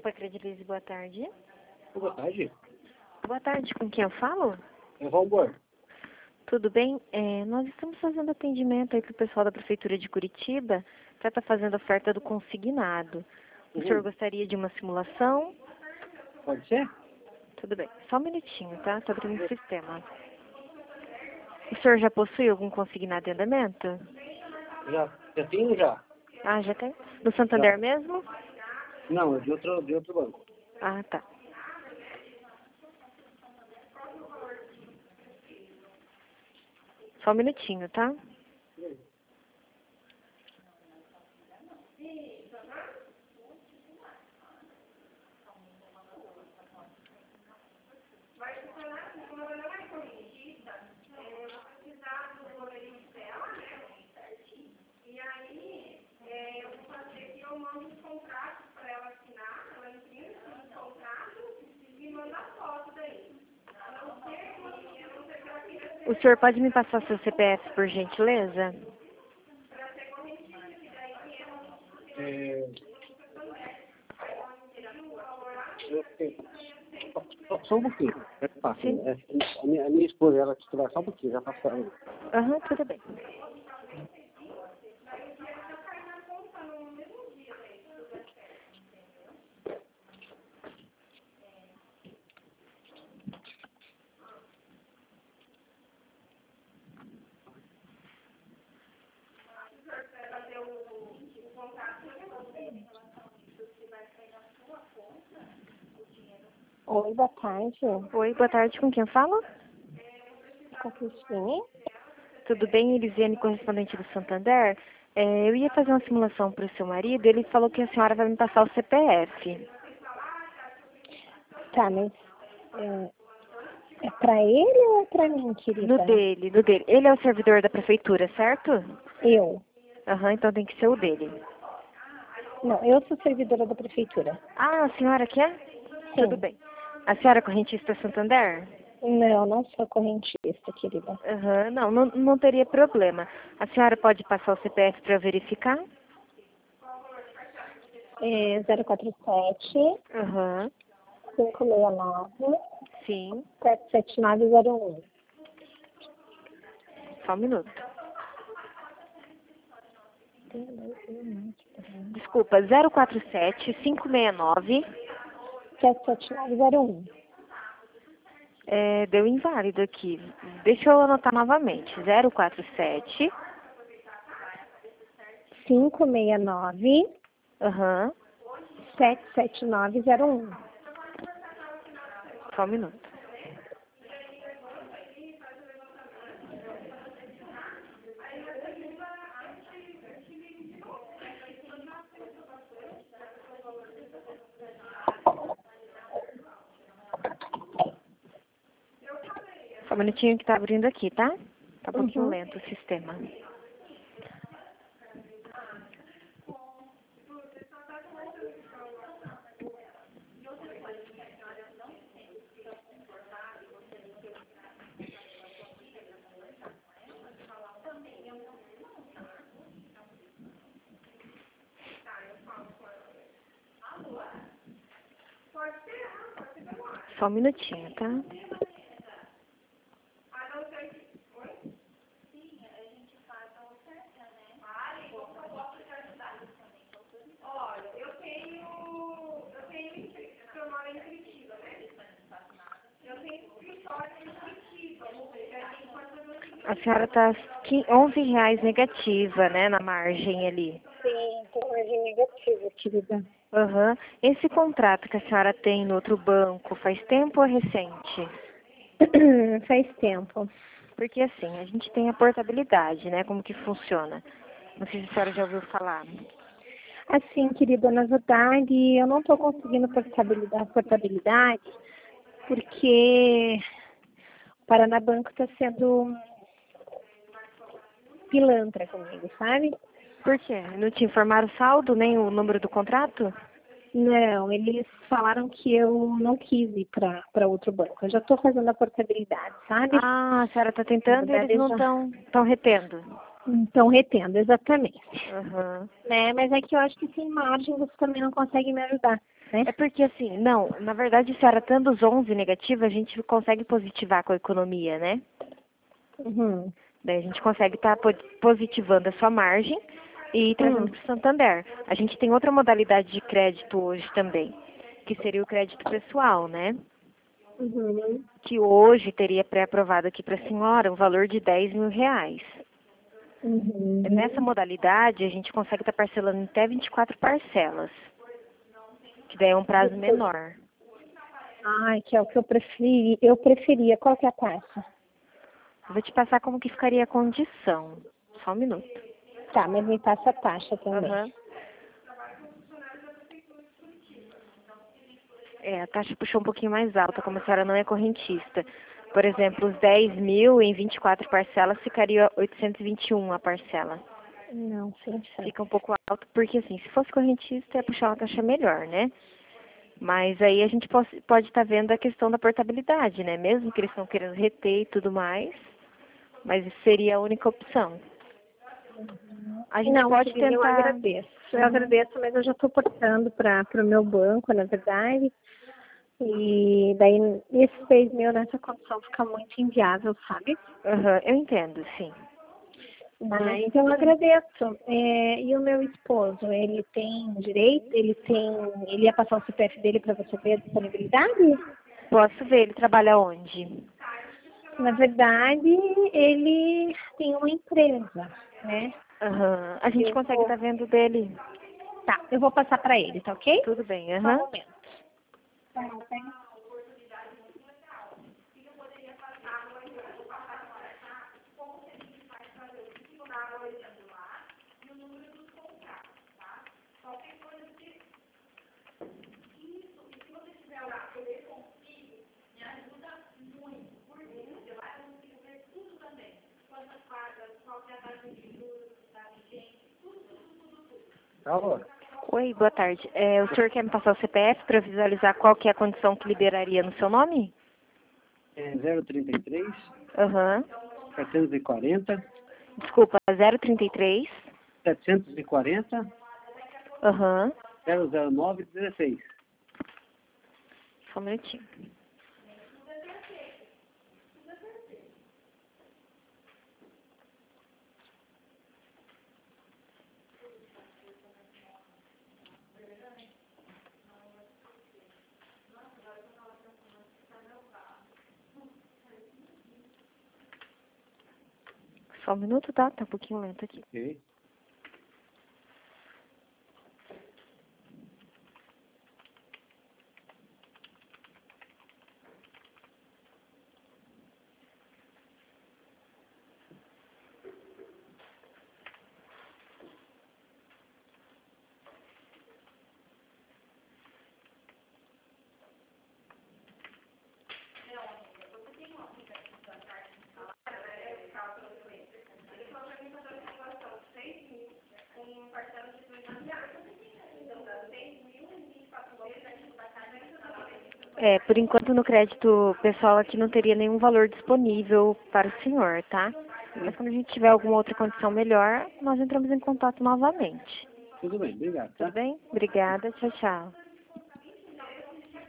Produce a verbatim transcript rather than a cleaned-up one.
Grupo Acredilize, boa tarde. Boa tarde. Boa tarde, com quem eu falo? É Valmor. Tudo bem? É, nós estamos fazendo atendimento aí para o pessoal da Prefeitura de Curitiba para estar fazendo a oferta do consignado. O Uhum. senhor gostaria de uma simulação? Pode ser? Tudo bem. Só um minutinho, tá? Estou abrindo o sistema. O senhor já possui algum consignado em andamento? Já, já tenho já. Ah, já tem? No Santander Já. mesmo? Não, é de outro, de outro banco. Ah, tá. Só um minutinho, tá? O senhor pode me passar seu C P F, por gentileza? É... eu sei. Só, só um pouquinho. É fácil. Sim. É, a, minha, a minha esposa, ela titular só um pouquinho, já passou. Aham, tudo bem. Oi, boa tarde. Oi, boa tarde, com quem eu falo? Com a Cristine? Tudo bem, Elisiane, correspondente do Santander? É, eu ia fazer uma simulação para o seu marido, ele falou que a senhora vai me passar o C P F. Tá, mas é, é pra ele ou é pra mim, querida? No dele, no dele. Ele é o servidor da prefeitura, certo? Eu. Aham, então tem que ser o dele. Não, eu sou servidora da prefeitura. Ah, a senhora quer? Sim. Tudo bem. A senhora é correntista Santander? Não, não sou correntista, querida. Aham, não, não, não teria problema. A senhora pode passar o C P F para eu verificar? É zero quatro sete, Aham, cinco seis nove, sim. sete sete nove zero um. Só um minuto. Desculpa, zero quatro sete, cinco seis nove. sete sete nove zero um. É, deu inválido aqui. Deixa eu anotar novamente. zero quatro sete. cinco seis nove, Aham. sete sete nove zero um. Só um minuto. Só um minutinho que tá abrindo aqui, tá? Tá um pouquinho Uhum. lento o sistema. Só um minutinho, tá? A senhora tá onze reais negativa, né, na margem ali. Sim, tem margem negativa, querida. Aham. Esse contrato que a senhora tem no outro banco faz tempo ou é recente? Faz tempo. Porque assim, a gente tem a portabilidade, né? Como que funciona? Não sei se a senhora já ouviu falar. Assim, querida, na verdade, eu não estou conseguindo portabilidade, portabilidade porque o Paraná Banco está sendo pilantra comigo, sabe? Por quê? Não te informaram o saldo, nem o número do contrato? Não, eles falaram que eu não quis ir para outro banco. Eu já estou fazendo a portabilidade, sabe? Ah, a senhora está Na tentando e eles verdade, não já... estão estão retendo. Então, retendo, exatamente. Aham. Né? Mas é que eu acho que sem margem você também não consegue me ajudar, né? É porque assim, não, na verdade, a senhora tendo os onze negativos, a gente consegue positivar com a economia, né? Uhum. Daí a gente consegue estar positivando a sua margem e trazendo Hum. para o Santander. A gente tem outra modalidade de crédito hoje também, que seria o crédito pessoal, né? Uhum. Que hoje teria pré-aprovado aqui para a senhora o valor de dez mil reais. Uhum. Nessa modalidade, a gente consegue estar parcelando em até vinte e quatro parcelas, que daí é um prazo menor. Ai, que é o que eu preferi. Eu preferia. Qual que é a taxa? Vou te passar como que ficaria a condição. Só um minuto. Tá, mas me passa a taxa também. Aham. É, a taxa puxou um pouquinho mais alta, como a senhora não é correntista. Por exemplo, os dez mil em vinte e quatro parcelas ficaria oitocentos e vinte e um a parcela. Não, sem chance. Fica um pouco alto, porque assim, se fosse correntista, ia puxar uma taxa melhor, né? Mas aí a gente pode estar vendo a questão da portabilidade, né? Mesmo que eles estão querendo reter e tudo mais, mas isso seria a única opção. A gente Não, pode querida, eu tentar... agradeço. Eu Uhum. agradeço, mas eu já estou portando para o meu banco, na verdade. E daí, esse seis mil nessa condição fica muito inviável, sabe? Uhum, eu entendo, sim. Ah, então eu agradeço. É, e o meu esposo, ele tem direito? Ele tem. Ele ia passar o C P F dele para você ver a disponibilidade? Posso ver, ele trabalha onde? Na verdade, ele tem uma empresa, né? Uhum. A gente Eu consegue vou... estar vendo dele. Tá, eu vou passar para ele, tá ok? Tudo bem, Só um aham. momento. Tá, tá. Alô? Oi, boa tarde. É, o senhor quer me passar o C P F para visualizar qual que é a condição que liberaria no seu nome? É zero trinta e três, Aham. setecentos e quarenta, Desculpa, zero trinta e três. setecentos e quarenta, Aham. zero zero nove, dezesseis. Só um minutinho. Só um minuto, tá? Tá um pouquinho lento aqui. Ok. É, por enquanto no crédito pessoal aqui não teria nenhum valor disponível para o senhor, tá? Mas quando a gente tiver alguma outra condição melhor, nós entramos em contato novamente. Tudo bem, obrigado, tá? Tudo bem? Obrigada. Tchau, tchau.